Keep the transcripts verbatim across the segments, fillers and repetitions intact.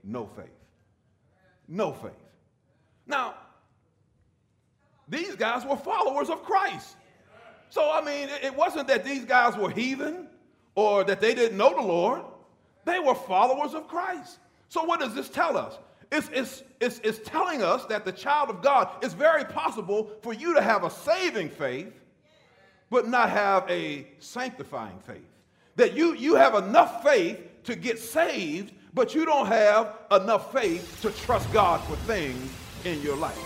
no faith. No faith. Now, these guys were followers of Christ. So, I mean, it wasn't that these guys were heathen or that they didn't know the Lord. They were followers of Christ. So what does this tell us? It's, it's, it's, it's telling us that the child of God, it's very possible for you to have a saving faith, but not have a sanctifying faith. That you, you have enough faith to get saved, but you don't have enough faith to trust God for things in your life.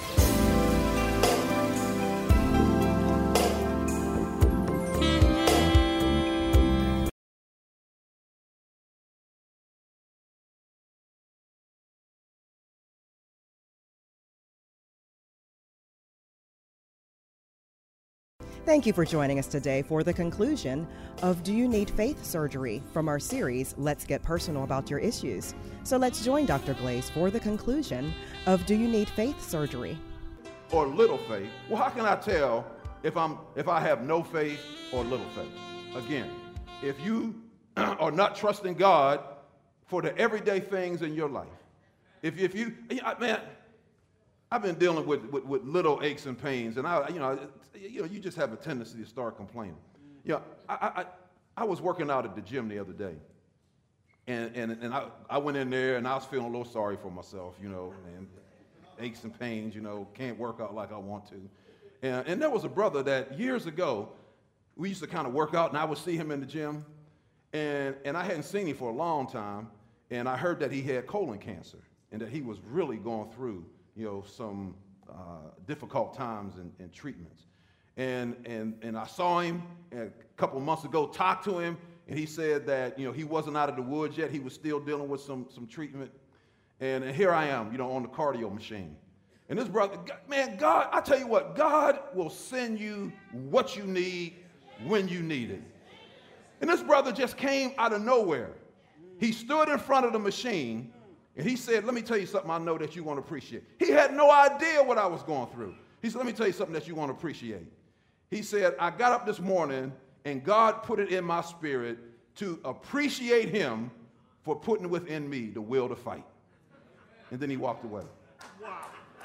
Thank you for joining us today for the conclusion of Do You Need Faith Surgery from our series, Let's Get Personal About Your Issues. So let's join Doctor Glaze for the conclusion of Do You Need Faith Surgery? Or little faith. Well, how can I tell if I'm if I have no faith or little faith? Again, if you are not trusting God for the everyday things in your life, if, if you, man, I've been dealing with, with, with little aches and pains, and I, you know, you know, you just have a tendency to start complaining. You know, I, I, I was working out at the gym the other day, and and, and I, I went in there, and I was feeling a little sorry for myself, you know, and aches and pains, you know, can't work out like I want to. And, and there was a brother that years ago, we used to kind of work out, and I would see him in the gym, and, and I hadn't seen him for a long time, and I heard that he had colon cancer, and that he was really going through, you know, some uh, difficult times and, and treatments. And, and, and I saw him a couple of months ago, talked to him, and he said that, you know, he wasn't out of the woods yet. He was still dealing with some, some treatment. And, and here I am, you know, on the cardio machine. And this brother, man, God, I tell you what, God will send you what you need when you need it. And this brother just came out of nowhere. He stood in front of the machine, and he said, let me tell you something I know that you won't appreciate. He had no idea what I was going through. He said, let me tell you something that you won't appreciate. He said, I got up this morning, and God put it in my spirit to appreciate him for putting within me the will to fight. And then he walked away. Wow.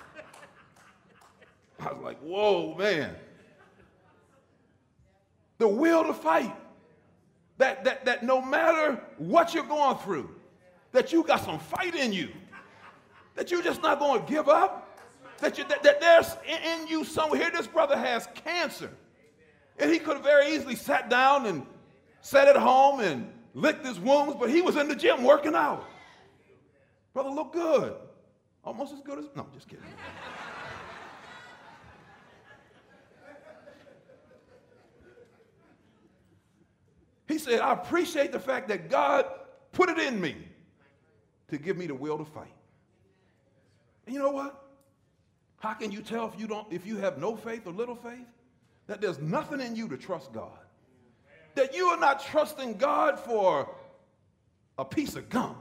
I was like, whoa, man. The will to fight. That, that, that no matter what you're going through, that you got some fight in you, that you're just not going to give up, that, you, that, that there's in, in you somewhere. Here this brother has cancer, and he could have very easily sat down and sat at home and licked his wounds, but he was in the gym working out. Brother looked good, almost as good as, no, just kidding. He said, I appreciate the fact that God put it in me to give me the will to fight. And you know what? How can you tell if you don't, if you have no faith or little faith? That there's nothing in you to trust God. That you are not trusting God for a piece of gum.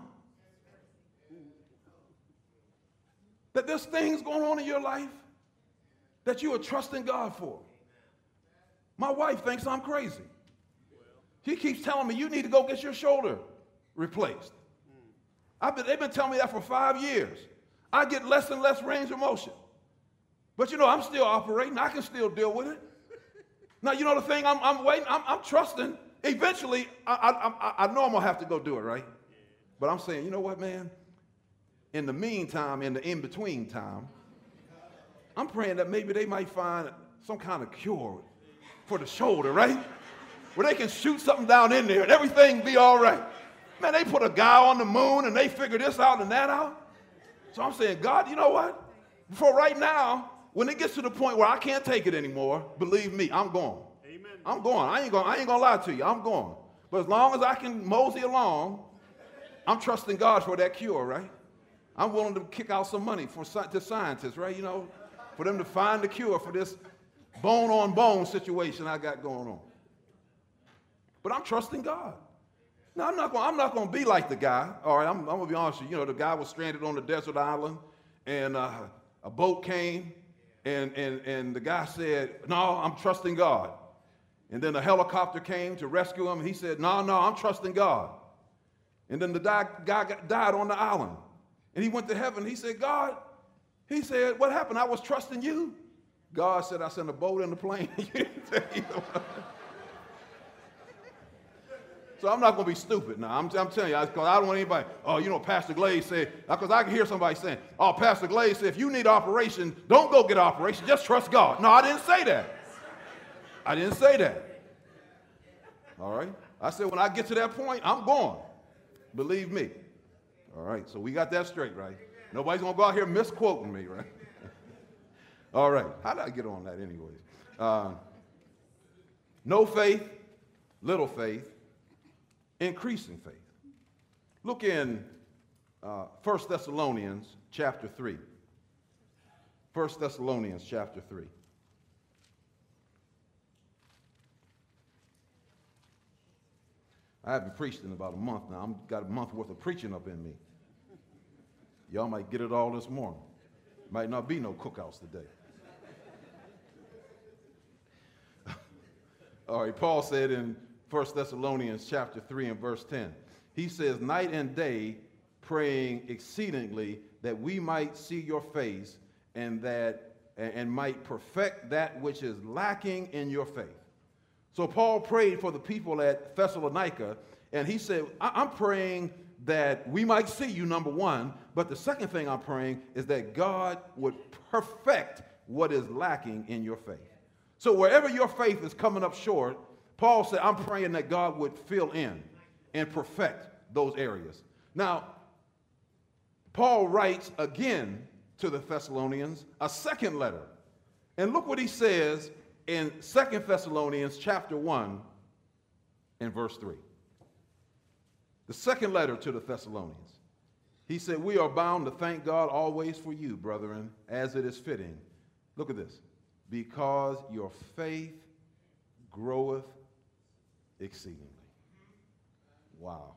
That there's things going on in your life that you are trusting God for. My wife thinks I'm crazy. She keeps telling me, you need to go get your shoulder replaced. I've been, they've been telling me that for five years. I get less and less range of motion. But you know, I'm still operating. I can still deal with it. Now, you know the thing, I'm, I'm waiting, I'm, I'm trusting. Eventually, I, I, I, I know I'm going to have to go do it, right? But I'm saying, you know what, man? In the meantime, in the in-between time, I'm praying that maybe they might find some kind of cure for the shoulder, right? Where they can shoot something down in there and everything be all right. Man, they put a guy on the moon and they figure this out and that out. So I'm saying, God, you know what? For right now, when it gets to the point where I can't take it anymore, believe me, I'm going. Amen. I'm going. I ain't going. I ain't going to lie to you. I'm going. But as long as I can mosey along, I'm trusting God for that cure, right? I'm willing to kick out some money for to scientists, right? You know, for them to find the cure for this bone-on-bone situation I got going on. But I'm trusting God. Now, I'm not going I'm not going to be like the guy. All right, I'm, I'm going to be honest with you. You know, the guy was stranded on a desert island, and uh, a boat came, and, and, and the guy said, no, I'm trusting God. And then a helicopter came to rescue him, and he said, no, no, I'm trusting God. And then the guy, guy got, died on the island. And he went to heaven. He said, God, he said, what happened? I was trusting you. God said, I sent a boat and a plane. So I'm not going to be stupid now. I'm, I'm telling you, because I don't want anybody, oh, you know, Pastor Glaze said, because I can hear somebody saying, oh, Pastor Glaze said, if you need operation, don't go get an operation. Just trust God. No, I didn't say that. I didn't say that. All right? I said, when I get to that point, I'm going. Believe me. All right, so we got that straight, right? Nobody's going to go out here misquoting me, right? All right, how did I get on that anyways? Uh, no faith, little faith, increasing faith. Look in uh, First Thessalonians chapter three. First Thessalonians chapter three. I haven't preached in about a month now. I've got a month worth of preaching up in me. Y'all might get it all this morning. Might not be no cookouts today. All right, Paul said in First Thessalonians chapter three and verse ten, he says, night and day praying exceedingly that we might see your face and that and might perfect that which is lacking in your faith. So Paul prayed for the people at Thessalonica, and he said, I'm praying that we might see you, number one, but the second thing I'm praying is that God would perfect what is lacking in your faith. So wherever your faith is coming up short, Paul said, I'm praying that God would fill in and perfect those areas. Now, Paul writes again to the Thessalonians a second letter. And look what he says in Second Thessalonians chapter one and verse three. The second letter to the Thessalonians. He said, we are bound to thank God always for you, brethren, as it is fitting. Look at this. Because your faith groweth exceedingly. Wow.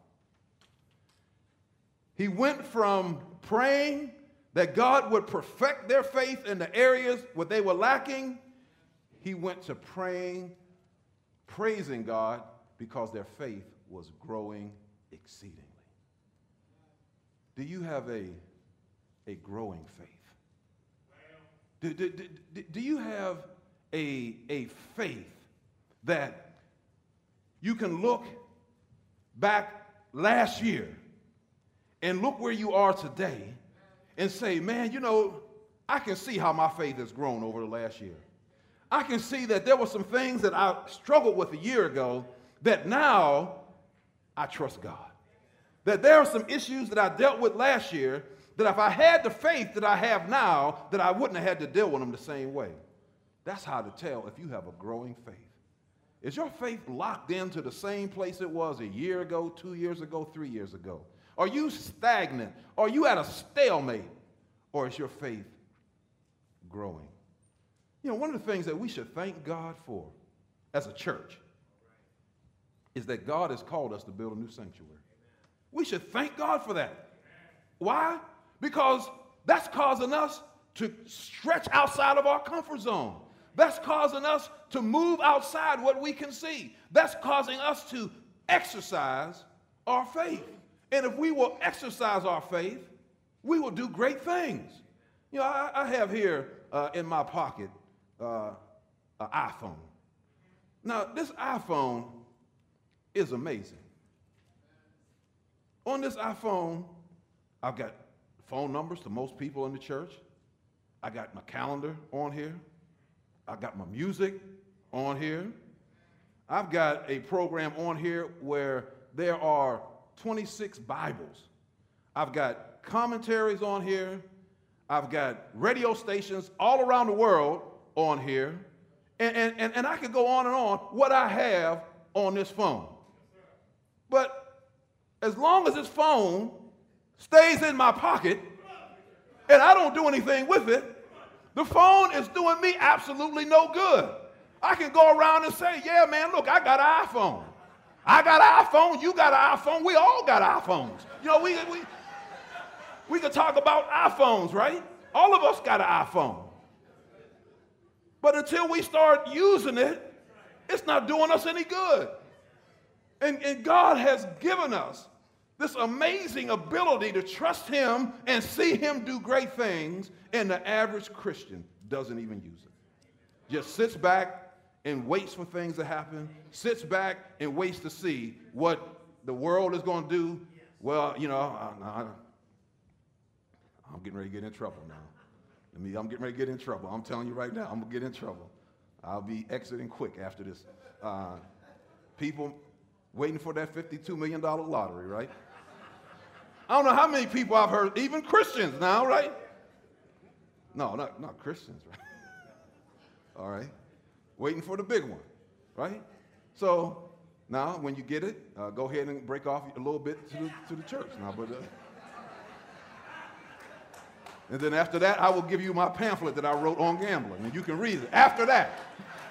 He went from praying that God would perfect their faith in the areas where they were lacking. He went to praying, praising God because their faith was growing exceedingly. Do you have a, a growing faith? Do, do, do, do you have a, a faith that you can look back last year and look where you are today and say, man, you know, I can see how my faith has grown over the last year. I can see that there were some things that I struggled with a year ago that now I trust God. That there are some issues that I dealt with last year that if I had the faith that I have now, that I wouldn't have had to deal with them the same way. That's how to tell if you have a growing faith. Is your faith locked into the same place it was a year ago, two years ago, three years ago? Are you stagnant? Are you at a stalemate? Or is your faith growing? You know, one of the things that we should thank God for as a church is that God has called us to build a new sanctuary. We should thank God for that. Why? Because that's causing us to stretch outside of our comfort zone. That's causing us to move outside what we can see. That's causing us to exercise our faith. And if we will exercise our faith, we will do great things. You know, I, I have here uh, in my pocket uh, an iPhone. Now, this iPhone is amazing. On this iPhone, I've got phone numbers to most people in the church. I got my calendar on here. I got my music on here. I've got a program on here where there are twenty-six Bibles. I've got commentaries on here. I've got radio stations all around the world on here. And, and, and I could go on and on what I have on this phone. But as long as this phone stays in my pocket and I don't do anything with it, the phone is doing me absolutely no good. I can go around and say, yeah, man, look, I got an iPhone. I got an iPhone. You got an iPhone. We all got iPhones. You know, we, we, we could talk about iPhones, right? All of us got an iPhone. But until we start using it, it's not doing us any good. And, and God has given us this amazing ability to trust him and see him do great things, and the average Christian doesn't even use it. Just sits back and waits for things to happen, sits back and waits to see what the world is going to do. Well, you know, I, I, I'm getting ready to get in trouble now. I mean, I'm getting ready to get in trouble. I'm telling you right now, I'm going to get in trouble. I'll be exiting quick after this. Uh, people waiting for that fifty-two million dollars lottery, right? I don't know how many people I've heard, even Christians now, right? No, not, not Christians, right? All right. Waiting for the big one, right? So now when you get it, uh, go ahead and break off a little bit to the, to the church now. But, uh, and then after that, I will give you my pamphlet that I wrote on gambling, and you can read it after that.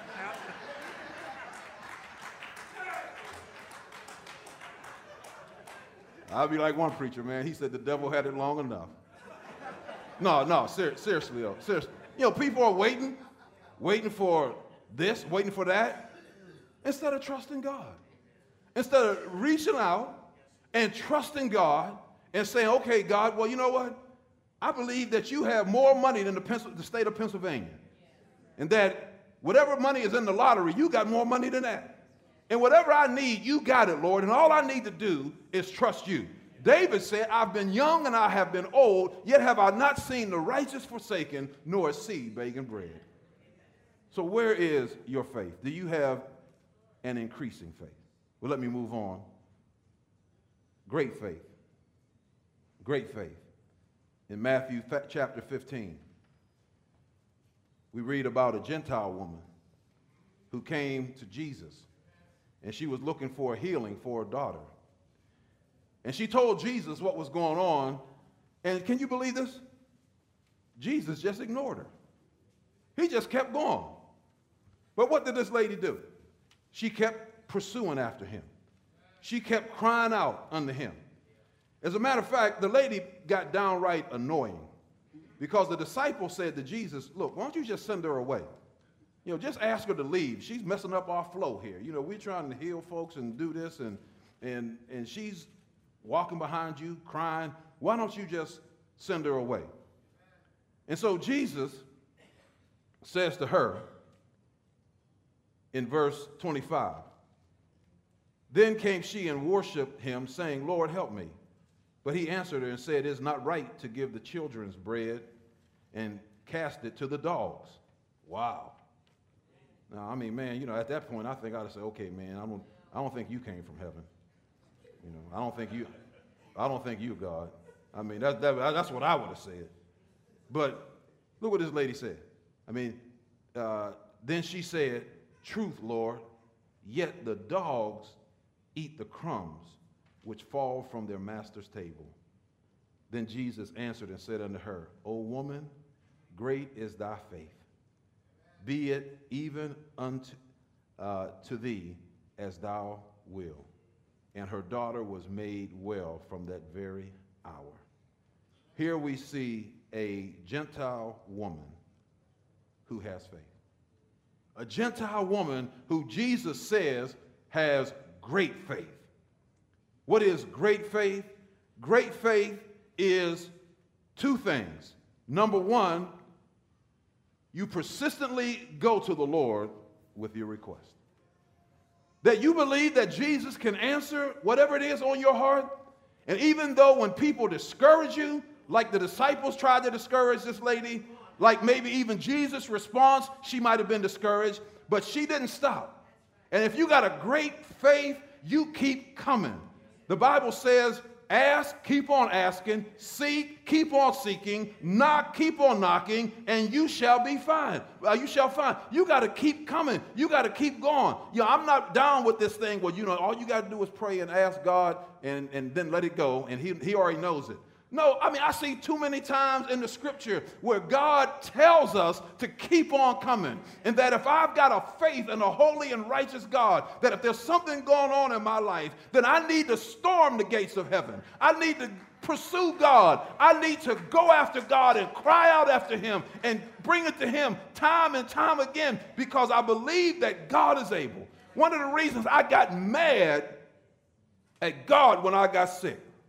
I'll be like one preacher, man. He said the devil had it long enough. No, no, ser- seriously, though. Seriously. You know, people are waiting, waiting for this, waiting for that, instead of trusting God. Instead of reaching out and trusting God and saying, okay, God, well, you know what? I believe that you have more money than the, Pens- the state of Pennsylvania. And that whatever money is in the lottery, you got more money than that. And whatever I need, you got it, Lord. And all I need to do is trust you. David said, I've been young and I have been old, yet have I not seen the righteous forsaken, nor a seed begging bread. So where is your faith? Do you have an increasing faith? Well, let me move on. Great faith. Great faith. In Matthew chapter fifteen, we read about a Gentile woman who came to Jesus, and she was looking for a healing for her daughter. And she told Jesus what was going on, and can you believe this? Jesus just ignored her. He just kept going. But what did this lady do? She kept pursuing after him. She kept crying out unto him. As a matter of fact, the lady got downright annoying because the disciples said to Jesus, look, why don't you just send her away? You know, just ask her to leave. She's messing up our flow here. You know, we're trying to heal folks and do this, and, and, and she's walking behind you, crying. Why don't you just send her away? And so Jesus says to her in verse twenty-five, then came she and worshiped him, saying, Lord, help me. But he answered her and said, it is not right to give the children's bread and cast it to the dogs. Wow. Now, I mean, man, you know, at that point, I think I'd have said, okay, man, I don't, I don't think you came from heaven. You know, I don't think you, I don't think you, God. I mean, that, that, that's what I would have said. But look what this lady said. I mean, uh, then she said, truth, Lord, yet the dogs eat the crumbs which fall from their master's table. Then Jesus answered and said unto her, O woman, great is thy faith. Be it even unto uh, to thee as thou wilt. And her daughter was made well from that very hour. Here we see a Gentile woman who has faith. A Gentile woman who Jesus says has great faith. What is great faith? Great faith is two things. Number one, you persistently go to the Lord with your request. That you believe that Jesus can answer whatever it is on your heart. And even though when people discourage you, like the disciples tried to discourage this lady, like maybe even Jesus' response, she might have been discouraged, but she didn't stop. And if you got a great faith, you keep coming. The Bible says, ask, keep on asking, seek, keep on seeking, knock, keep on knocking, and you shall be fine. Uh, you shall find. You got to keep coming. You got to keep going. You know, I'm not down with this thing where, you know, all you got to do is pray and ask God and, and then let it go, and he, he already knows it. No, I mean, I see too many times in the scripture where God tells us to keep on coming. And that if I've got a faith in a holy and righteous God, that if there's something going on in my life, then I need to storm the gates of heaven. I need to pursue God. I need to go after God and cry out after him and bring it to him time and time again because I believe that God is able. One of the reasons I got mad at God when I got sick,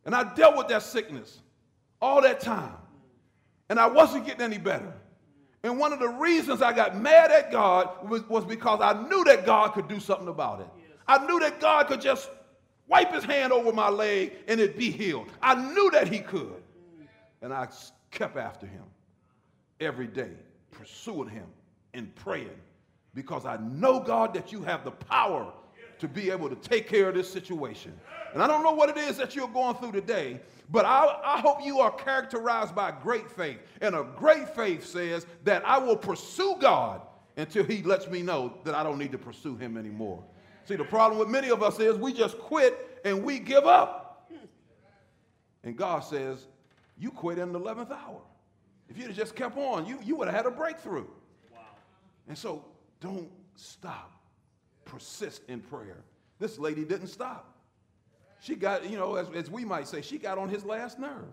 And I dealt with that sickness all that time. And I wasn't getting any better. And one of the reasons I got mad at God was, was because I knew that God could do something about it. I knew that God could just wipe his hand over my leg and it'd be healed. I knew that he could. And I kept after him every day, pursuing him and praying, because I know, God, that you have the power to be able to take care of this situation. And I don't know what it is that you're going through today, but I, I hope you are characterized by great faith. And a great faith says that I will pursue God until he lets me know that I don't need to pursue him anymore. See, the problem with many of us is we just quit and we give up. And God says, you quit in the eleventh hour. If you'd have just kept on, you, you would have had a breakthrough. Wow. And so don't stop. Persist in prayer. This lady didn't stop. She got, you know, as, as we might say, she got on his last nerve.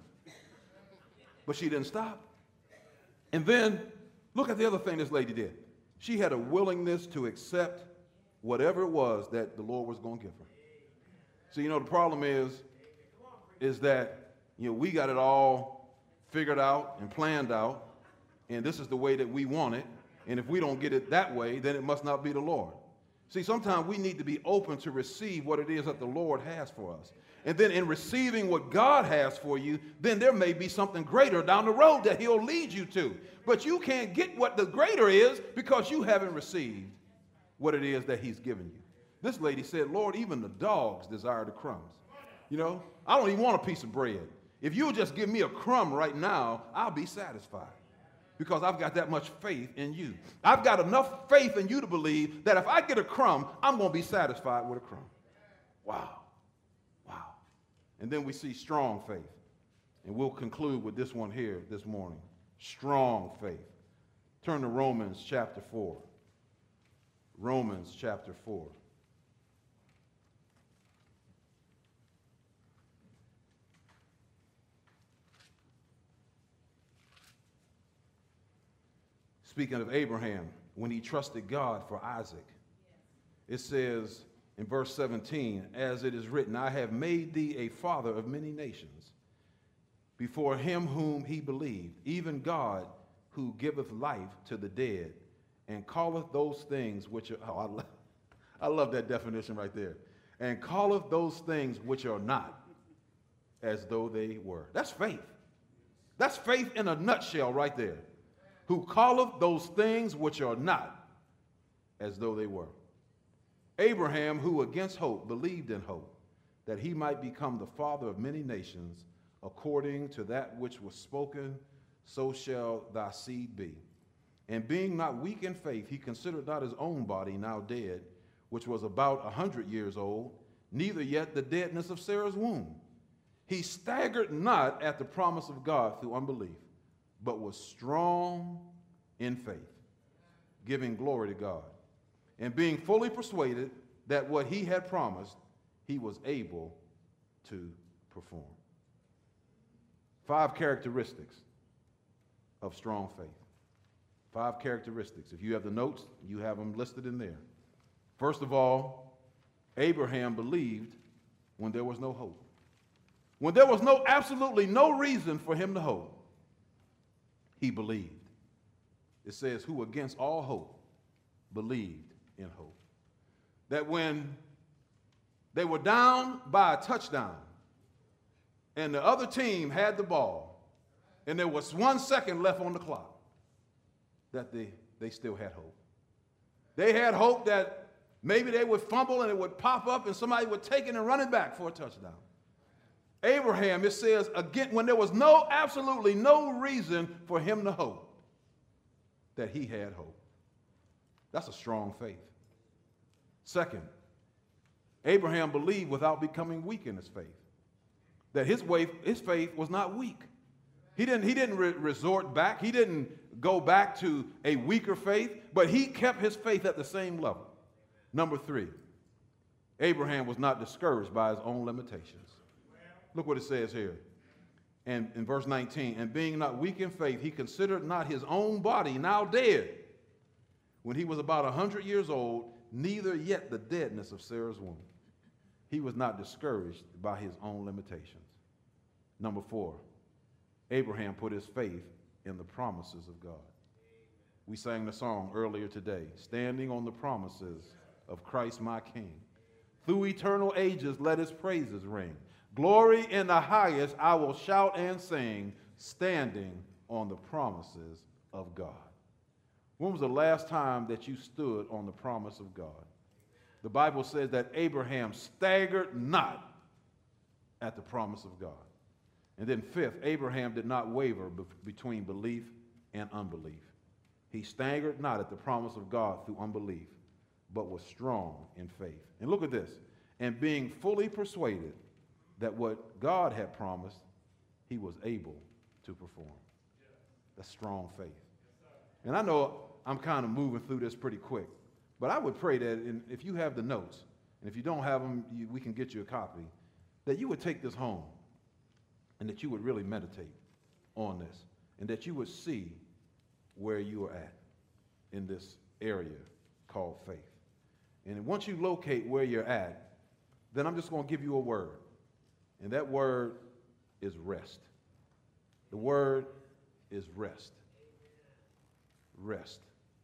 But she didn't stop. And then look at the other thing this lady did. She had a willingness to accept whatever it was that the Lord was going to give her. So, you know, the problem is, is that, you know, we got it all figured out and planned out, and this is the way that we want it. And if we don't get it that way, then it must not be the Lord. See, sometimes we need to be open to receive what it is that the Lord has for us. And then in receiving what God has for you, then there may be something greater down the road that he'll lead you to. But you can't get what the greater is because you haven't received what it is that he's given you. This lady said, Lord, even the dogs desire the crumbs. You know, I don't even want a piece of bread. If you'll just give me a crumb right now, I'll be satisfied. Because I've got that much faith in you. I've got enough faith in you to believe that if I get a crumb, I'm going to be satisfied with a crumb. Wow. Wow. And then we see strong faith. And we'll conclude with this one here this morning. Strong faith. Turn to Romans chapter four. Romans chapter four. Speaking of Abraham, when he trusted God for Isaac, it says in verse seventeen, as it is written, I have made thee a father of many nations, before him whom he believed, even God who giveth life to the dead, and calleth those things which are, oh, I, love, I love that definition right there, and calleth those things which are not as though they were. That's faith. That's faith in a nutshell right there. Who calleth those things which are not as though they were. Abraham, who against hope believed in hope, that he might become the father of many nations, according to that which was spoken, so shall thy seed be. And being not weak in faith, he considered not his own body now dead, which was about a hundred years old, neither yet the deadness of Sarah's womb. He staggered not at the promise of God through unbelief, but was strong in faith, giving glory to God, and being fully persuaded that what he had promised, he was able to perform. Five characteristics of strong faith. Five characteristics. If you have the notes, you have them listed in there. First of all, Abraham believed when there was no hope. When there was no, absolutely no reason for him to hope, he believed. It says, who against all hope believed in hope. That when they were down by a touchdown and the other team had the ball and there was one second left on the clock, that they, they still had hope. They had hope that maybe they would fumble and it would pop up and somebody would take it and run it back for a touchdown. Abraham, it says, again, when there was no, absolutely no reason for him to hope, that he had hope. That's a strong faith. Second, Abraham believed without becoming weak in his faith. That his, way, his faith was not weak. He didn't, he didn't re resort back. He didn't go back to a weaker faith, but he kept his faith at the same level. Number three, Abraham was not discouraged by his own limitations. Look what it says here. And in verse nineteen, and being not weak in faith, he considered not his own body now dead, when he was about a hundred years old, neither yet the deadness of Sarah's womb. He was not discouraged by his own limitations. Number four, Abraham put his faith in the promises of God. We sang the song earlier today, standing on the promises of Christ my King. Through eternal ages, let his praises ring. Glory in the highest, I will shout and sing, standing on the promises of God. When was the last time that you stood on the promise of God? The Bible says that Abraham staggered not at the promise of God. And then fifth, Abraham did not waver be- between belief and unbelief. He staggered not at the promise of God through unbelief, but was strong in faith. And look at this. And being fully persuaded that what God had promised, he was able to perform. That's strong faith. And I know I'm kind of moving through this pretty quick, but I would pray that in, if you have the notes, and if you don't have them, you, we can get you a copy, that you would take this home and that you would really meditate on this and that you would see where you are at in this area called faith. And once you locate where you're at, then I'm just going to give you a word. And that word is rest. The word is rest. Rest.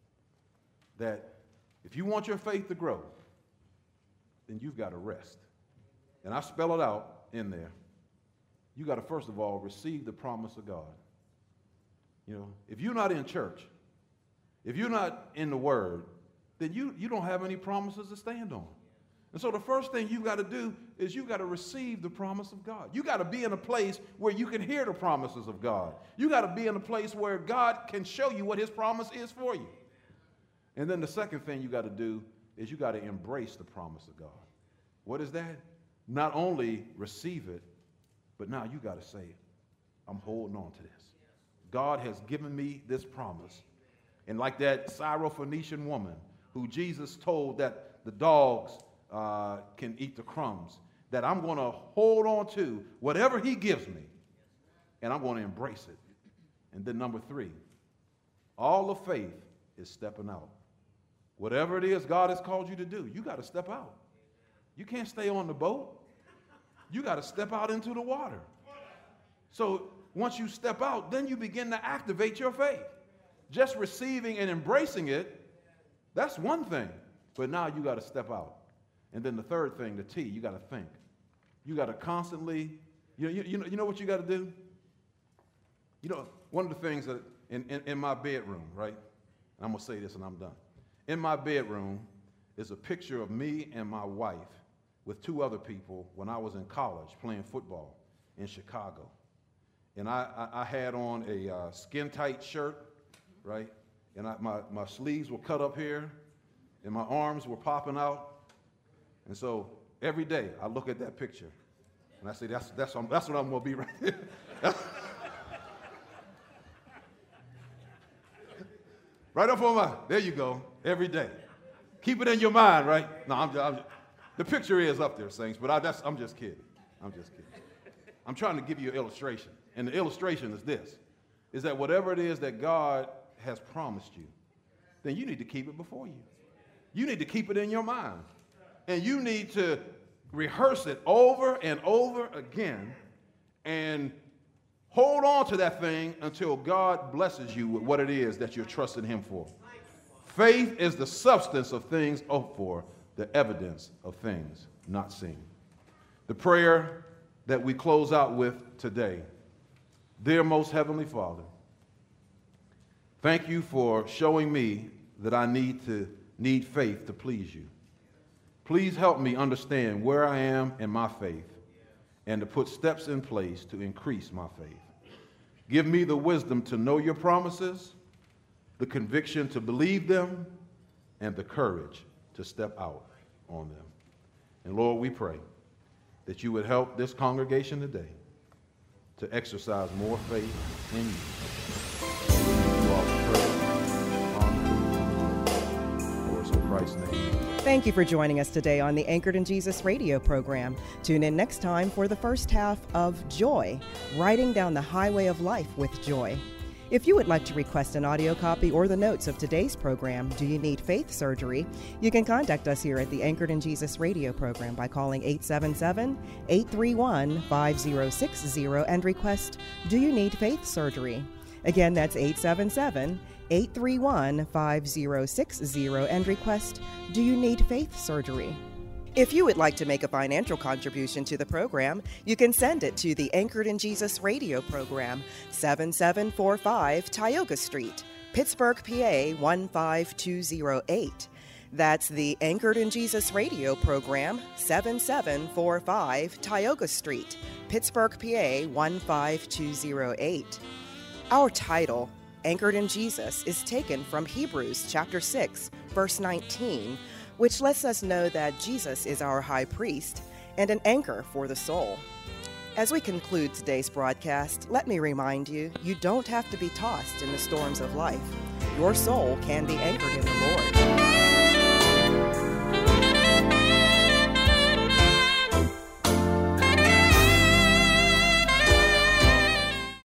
That if you want your faith to grow, then you've got to rest. And I spell it out in there. You got to, first of all, receive the promise of God. You know, if you're not in church, if you're not in the Word, then you, you don't have any promises to stand on. And so the first thing you've got to do is you've got to receive the promise of God. You got to be in a place where you can hear the promises of God. You got to be in a place where God can show you what his promise is for you. And then the second thing you got to do is you got to embrace the promise of God. What is that? Not only receive it, but now you got to say, I'm holding on to this. God has given me this promise. And like that Syrophoenician woman who Jesus told that the dogs uh, can eat the crumbs, that I'm going to hold on to whatever he gives me, and I'm going to embrace it. And then number three, all of faith is stepping out. Whatever it is God has called you to do, you got to step out. You can't stay on the boat. You got to step out into the water. So once you step out, then you begin to activate your faith. Just receiving and embracing it, that's one thing. But now you got to step out. And then the third thing, the T, you got to think. You got to constantly, you know, you, you know, you know what you got to do? You know, one of the things that in, in, in my bedroom, right? And I'm going to say this and I'm done. In my bedroom is a picture of me and my wife with two other people when I was in college playing football in Chicago. And I, I, I had on a uh, skin-tight shirt, right? And I, my, my sleeves were cut up here, and my arms were popping out. And so every day I look at that picture, and I say, that's, that's, that's what I'm going to be right here. Right up on my, there you go, every day. Keep it in your mind, right? No, I'm, I'm the picture is up there, Saints, but I, that's, I'm just kidding. I'm just kidding. I'm trying to give you an illustration. And the illustration is this, is that whatever it is that God has promised you, then you need to keep it before you. You need to keep it in your mind. And you need to rehearse it over and over again and hold on to that thing until God blesses you with what it is that you're trusting him for. Faith is the substance of things hoped for, the evidence of things not seen. The prayer that we close out with today. Dear most heavenly Father, thank you for showing me that I need to need faith to please you. Please help me understand where I am in my faith and to put steps in place to increase my faith. Give me the wisdom to know your promises, the conviction to believe them, and the courage to step out on them. And Lord, we pray that you would help this congregation today to exercise more faith in you. You are the praise, honor, for us in Christ's name. Thank you for joining us today on the Anchored in Jesus radio program. Tune in next time for the first half of Joy, Riding Down the Highway of Life with Joy. If you would like to request an audio copy or the notes of today's program, Do You Need Faith Surgery? You can contact us here at the Anchored in Jesus radio program by calling eight seven seven, eight three one, five zero six zero and request Do You Need Faith Surgery? Again, that's eight seven seven, eight three one, five zero six zero and request Do You Need Faith Surgery? If you would like to make a financial contribution to the program, you can send it to the Anchored in Jesus radio program, seven seven four five Tioga Street, Pittsburgh, P A one five two zero eight. That's the Anchored in Jesus radio program, seven seven four five Tioga Street, Pittsburgh, P A one five two zero eight. Our title, Anchored in Jesus, is taken from Hebrews chapter six, verse nineteen, which lets us know that Jesus is our high priest and an anchor for the soul. As we conclude today's broadcast, let me remind you, you don't have to be tossed in the storms of life. Your soul can be anchored in the Lord.